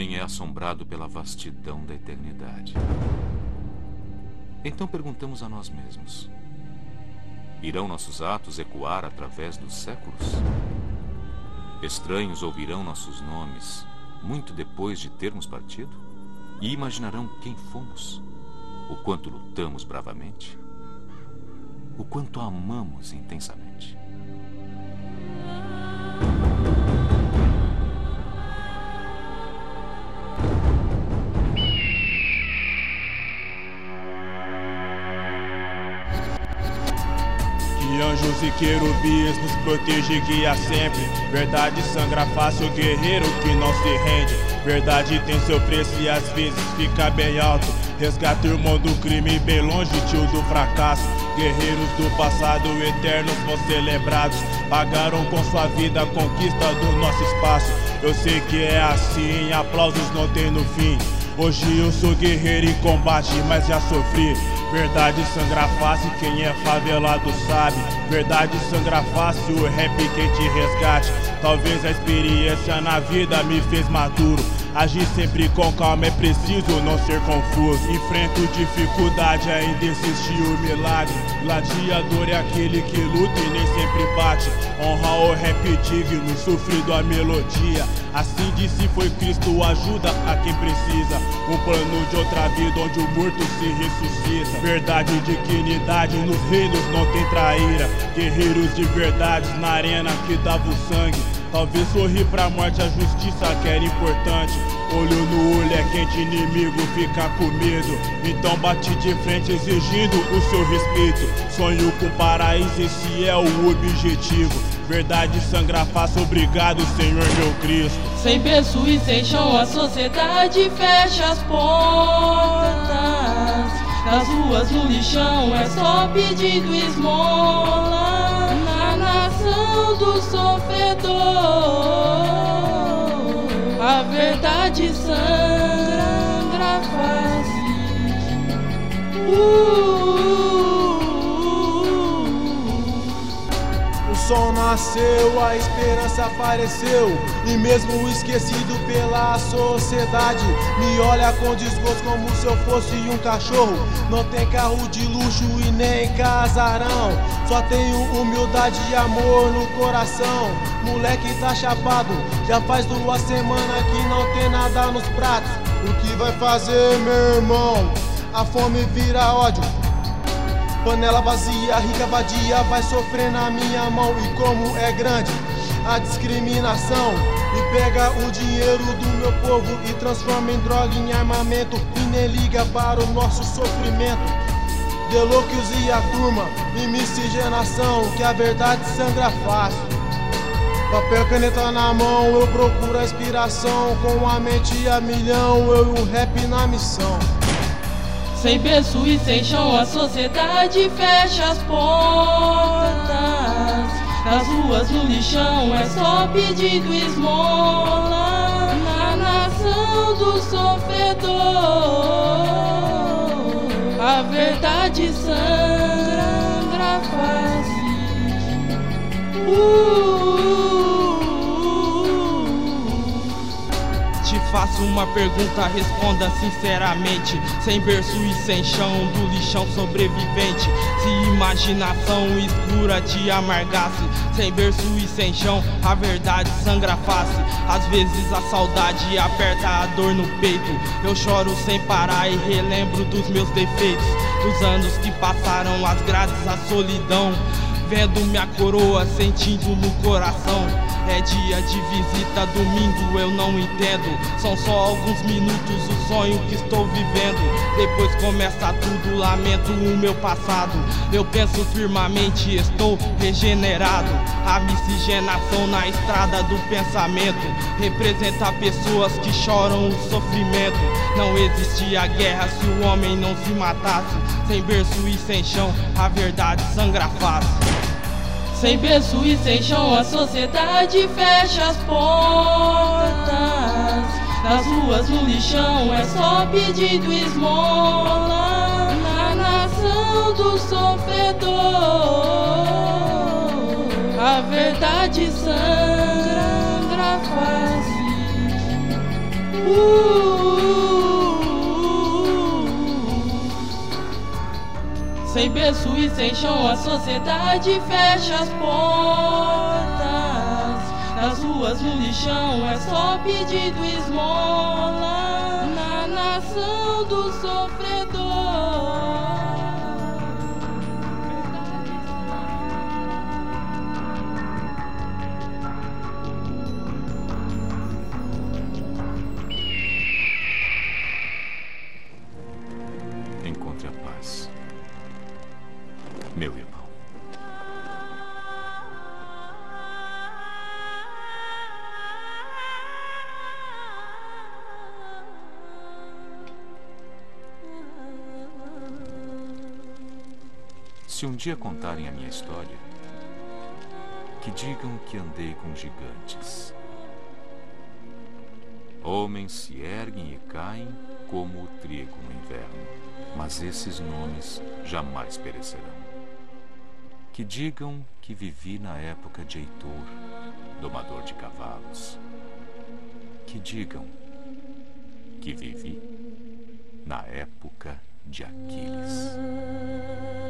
homem é assombrado pela vastidão da eternidade. Então perguntamos a nós mesmos: irão nossos atos ecoar através dos séculos? Estranhos ouvirão nossos nomes muito depois de termos partido? E imaginarão quem fomos, o quanto lutamos bravamente, o quanto amamos intensamente. Que anjos e querubins nos protege e guia sempre. Verdade sangra fácil, guerreiro que não se rende. Verdade tem seu preço e às vezes fica bem alto. Resgata o irmão do crime bem longe, tio do fracasso. Guerreiros do passado eternos vão ser lembrados. Pagaram com sua vida a conquista do nosso espaço. Eu sei que é assim, aplausos não tem no fim. Hoje eu sou guerreiro em combate, mas já sofri. Verdade sangra fácil, quem é favelado sabe. Verdade sangra fácil, o rap quem te resgate. Talvez a experiência na vida me fez maduro. Agir sempre com calma, é preciso não ser confuso. Enfrento dificuldade, ainda existe o milagre. Gladiador é aquele que luta e nem sempre bate. Honra o rap digno, sofrido a melodia. Assim disse foi Cristo, ajuda a quem precisa. Um plano de outra vida onde o morto se ressuscita. Verdade e dignidade, nos reinos não tem traíra. Guerreiros de verdades na arena que dava o sangue. Talvez sorrir pra morte, a justiça que era importante. Olho no olho é quente, inimigo fica com medo. Então bate de frente exigindo o seu respeito. Sonho com paraíso, esse é o objetivo. Verdade sangra fácil, obrigado Senhor meu Cristo. Sem berço e sem chão a sociedade fecha as portas. Nas ruas no lixão é só pedindo esmola. Na nação do sofredor a verdade sangra fácil. O sol nasceu, a esperança apareceu. E mesmo esquecido pela sociedade, me olha com desgosto como se eu fosse um cachorro. Não tem carro de luxo e nem casarão. Só tenho humildade e amor no coração. Moleque tá chapado, já faz 2 semanas que não tem nada nos pratos. O que vai fazer, meu irmão? A fome vira ódio. Panela vazia, rica vadia, vai sofrer na minha mão. E como é grande a discriminação, e pega o dinheiro do meu povo e transforma em droga, em armamento, e nem liga para o nosso sofrimento. Deloquios e a turma, e miscigenação, que a verdade sangra fácil. Papel, caneta na mão, eu procuro a inspiração. Com a mente a milhão, eu e o rap na missão. Sem berço e sem chão a sociedade fecha as portas. Nas ruas no lixão é só pedindo esmola. Na nação do sofredor a verdade sangra fácil. Te faço uma pergunta, responda sinceramente. Sem berço e sem chão, do lixão sobrevivente. Se imaginação escura te amargasse, sem berço e sem chão, a verdade sangra fácil. Às vezes a saudade aperta a dor no peito. Eu choro sem parar e relembro dos meus defeitos, dos anos que passaram, as grades, a solidão. Vendo minha coroa, sentindo no coração. É dia de visita, domingo eu não entendo. São só alguns minutos o sonho que estou vivendo. Depois começa tudo, lamento o meu passado. Eu penso firmemente, estou regenerado. A miscigenação na estrada do pensamento representa pessoas que choram o sofrimento. Não existia guerra se o homem não se matasse. Sem berço e sem chão, a verdade sangra fácil. Sem berço e sem chão a sociedade fecha as portas. Nas ruas no lixão é só pedindo esmola. Na nação do sofredor a verdade sangra fácil. Sem berço e sem chão a sociedade fecha as portas. Nas ruas, no lixão é só pedido esmola. Na nação do sofredor. Encontre a paz, meu irmão. Se um dia contarem a minha história, que digam que andei com gigantes. Homens se erguem e caem como o trigo no inverno, mas esses nomes jamais perecerão. Que digam que vivi na época de Heitor, domador de cavalos. Que digam que vivi na época de Aquiles.